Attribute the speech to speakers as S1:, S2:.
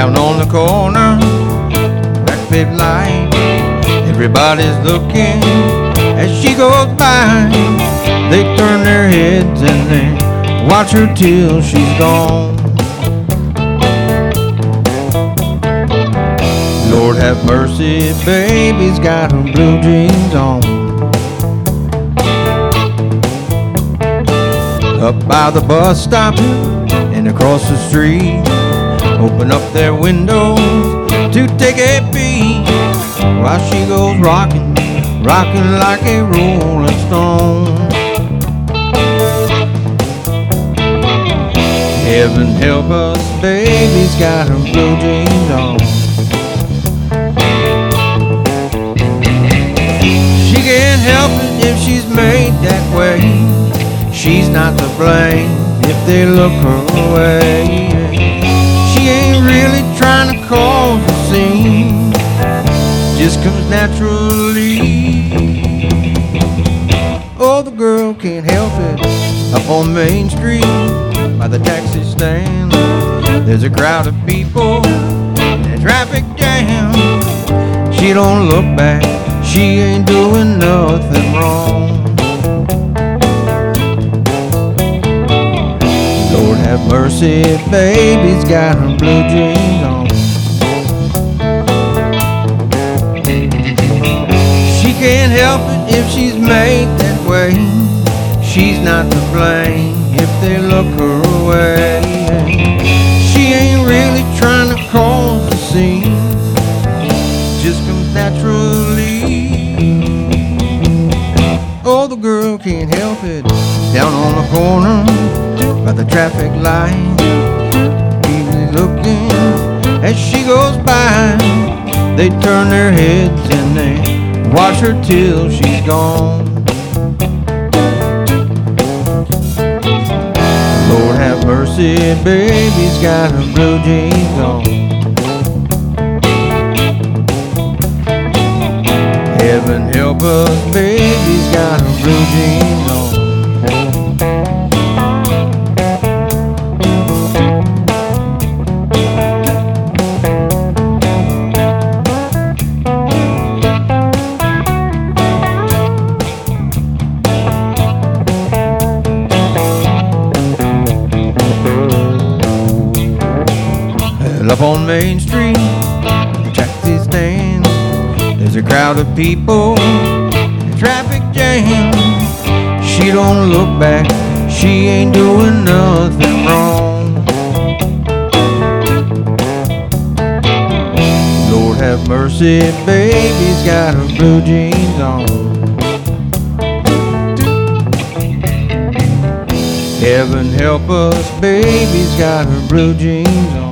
S1: down on the corner, that big light. Everybody's looking as she goes by. They turn their heads and they watch her till she's gone. Lord have mercy, baby's got her blue jeans on. Up by the bus stop and across the street, open up their windows to take a peek, while she goes rocking, rocking like a rolling stone. Heaven help us, baby's got her blue jeans on. She can't help it if she's made that way. She's not to blame if they look her way. She ain't really trying to cause a scene, just comes naturally. Oh, the girl can't help it. Up on Main Street by the taxi stand, there's a crowd of people and a traffic jam. She don't look back, she ain't doing nothing wrong. Lord have mercy, baby's got her blue jeans on. She can't help it if she's made that way. She's not to blame if they look her way. She ain't really trying to cause a scene, just comes naturally. Oh, the girl can't help it. Down on the corner by the traffic light, eagerly looking as she goes by. They turn their heads and they watch her till she's gone. Lord have mercy, baby's got her blue jeans on. Heaven help us, baby's got her blue jeans on. Up on Main Street, the taxi stand, there's a crowd of people and a traffic jam. She don't look back, she ain't doing nothing wrong. Lord have mercy, baby's got her blue jeans on. Heaven help us, baby's got her blue jeans on.